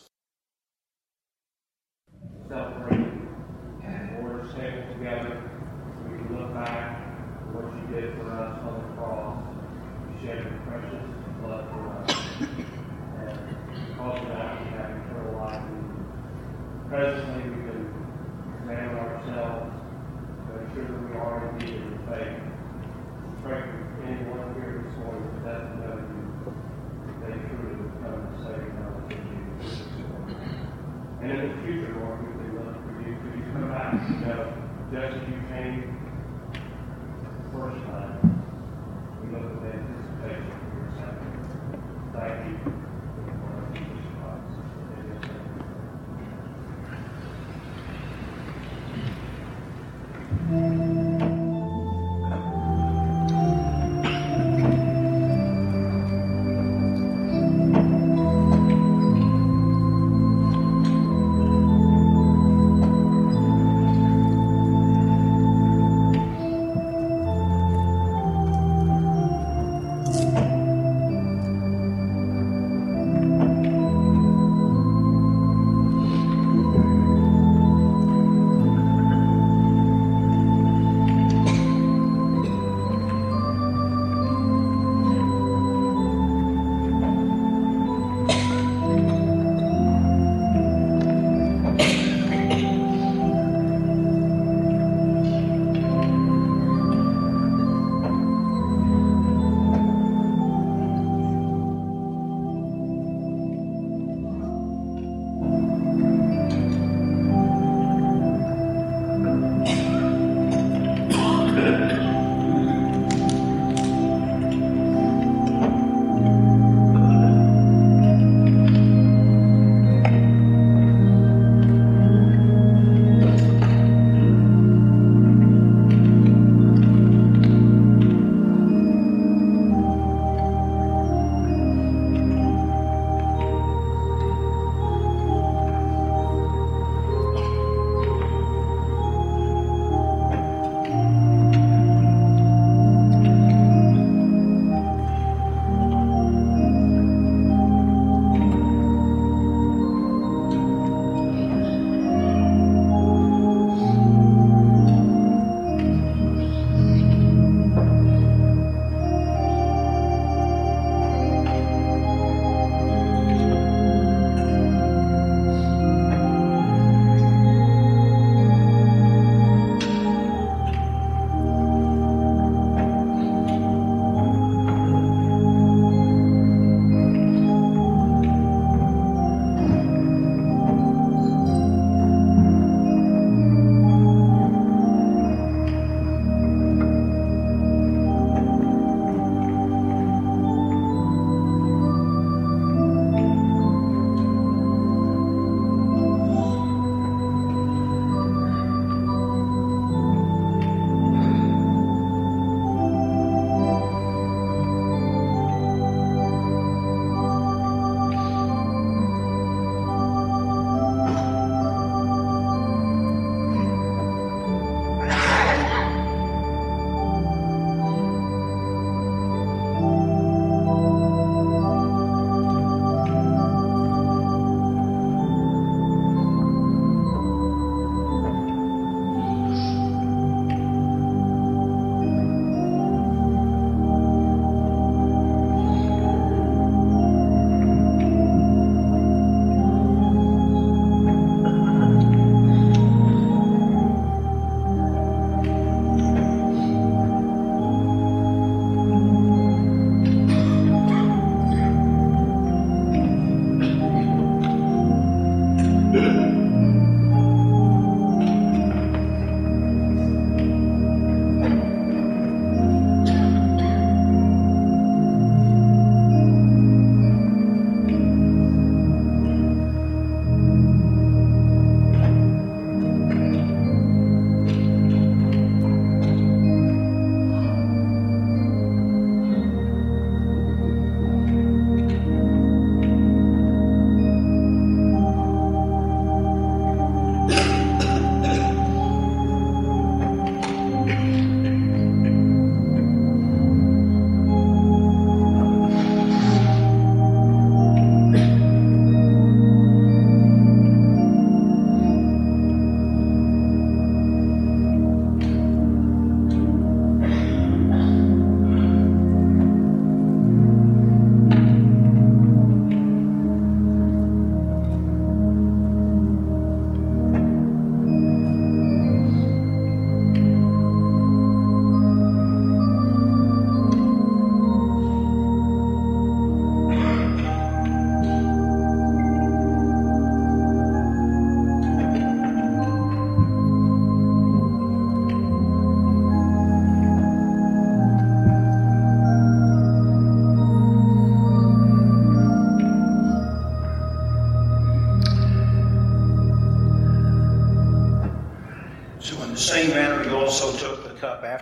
Celebrating the Lord's table together, we can look back at what you did for us on the cross. You shed your precious blood for us. And because of that, we have eternal life. And presently, we can examine ourselves, make sure that we are indeed in the faith. Pray for anyone here this morning that doesn't know you, that they truly would come and say, "No, it's you." And in the future, Lord, we can look for you. Could you come back, you know, just as you came the first time? We look with anticipation for your second. Thank you for the Lord Jesus Christ. Amen.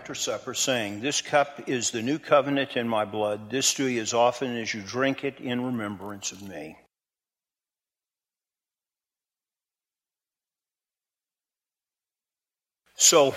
after supper, saying, "This cup is the new covenant in my blood. This do ye as often as you drink it in remembrance of me." So,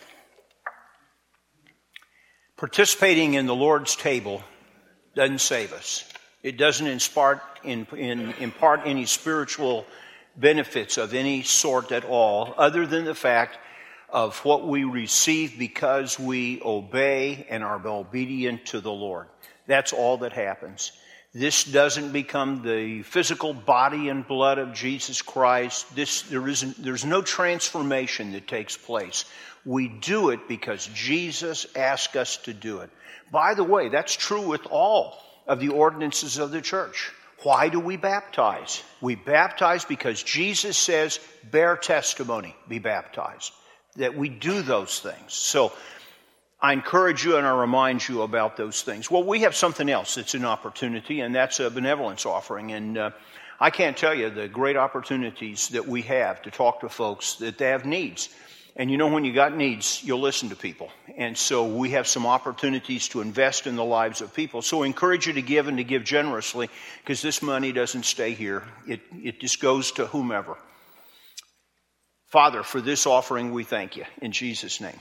participating in the Lord's table doesn't save us. It doesn't impart, in, in, impart any spiritual benefits of any sort at all, other than the fact of what we receive because we obey and are obedient to the Lord. That's all that happens. This doesn't become the physical body and blood of Jesus Christ. This, there isn't, there's no transformation that takes place. We do it because Jesus asked us to do it. By the way, that's true with all of the ordinances of the church. Why do we baptize? We baptize because Jesus says, bear testimony, be baptized. That we do those things. So I encourage you and I remind you about those things. Well, we have something else that's an opportunity, and that's a benevolence offering. And uh, I can't tell you the great opportunities that we have to talk to folks that they have needs. And you know, when you got needs, you'll listen to people. And so we have some opportunities to invest in the lives of people. So I encourage you to give and to give generously, because this money doesn't stay here. It, it just goes to whomever. Father, for this offering we thank you. In Jesus' name.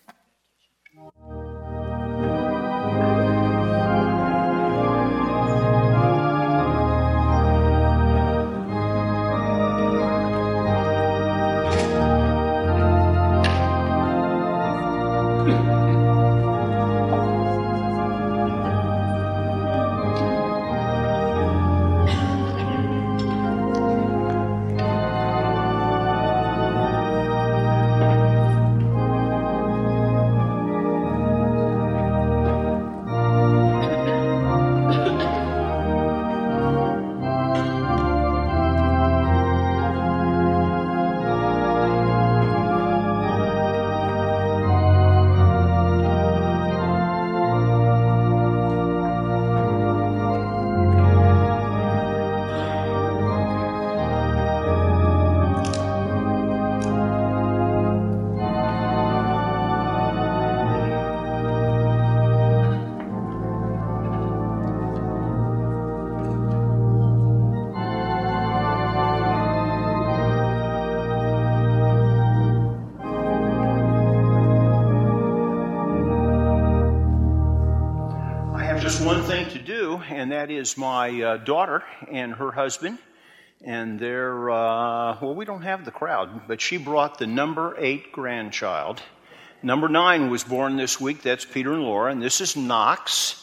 One thing to do, and that is my uh, daughter and her husband, and they're, uh, well, we don't have the crowd, but she brought the number eight grandchild. Number nine was born this week. That's Peter and Laura, and this is Knox,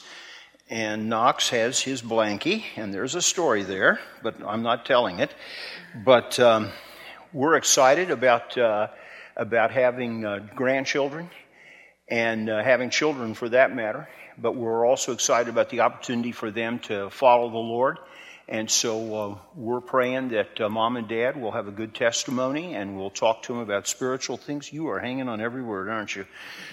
and Knox has his blankie, and there's a story there, but I'm not telling it. But um, we're excited about uh, about having uh, grandchildren and uh, having children for that matter. But we're also excited about the opportunity for them to follow the Lord. And so uh, we're praying that uh, Mom and Dad will have a good testimony, and we'll talk to them about spiritual things. You are hanging on every word, aren't you?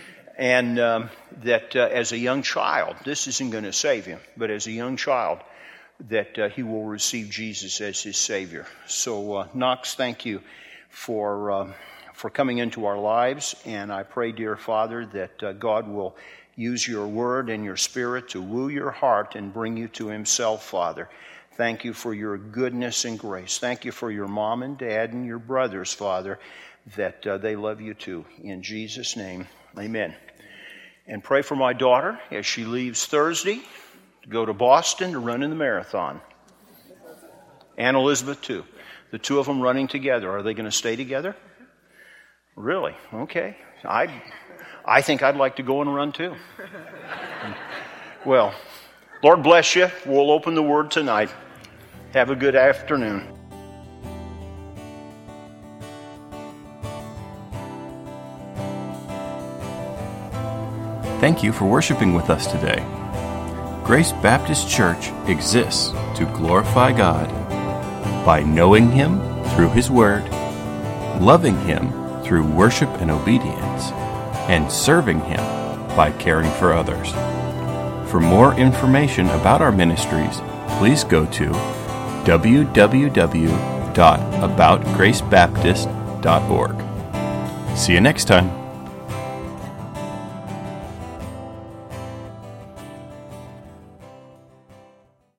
And um, that uh, as a young child, this isn't going to save him, but as a young child, that uh, he will receive Jesus as his Savior. So uh, Knox, thank you for, uh, for coming into our lives. And I pray, dear Father, that uh, God will use your word and your spirit to woo your heart and bring you to himself, Father. Thank you for your goodness and grace. Thank you for your mom and dad and your brothers, Father, that uh, they love you too. In Jesus' name, amen. And pray for my daughter as she leaves Thursday to go to Boston to run in the marathon. And Elizabeth too. The two of them running together. Are they going to stay together? Really? Okay. I I think I'd like to go and run too. Well, Lord bless you. We'll open the Word tonight. Have a good afternoon. Thank you for worshiping with us today. Grace Baptist Church exists to glorify God by knowing Him through His Word, loving Him through worship and obedience, and serving Him by caring for others. For more information about our ministries, please go to w w w dot about grace baptist dot org. See you next time.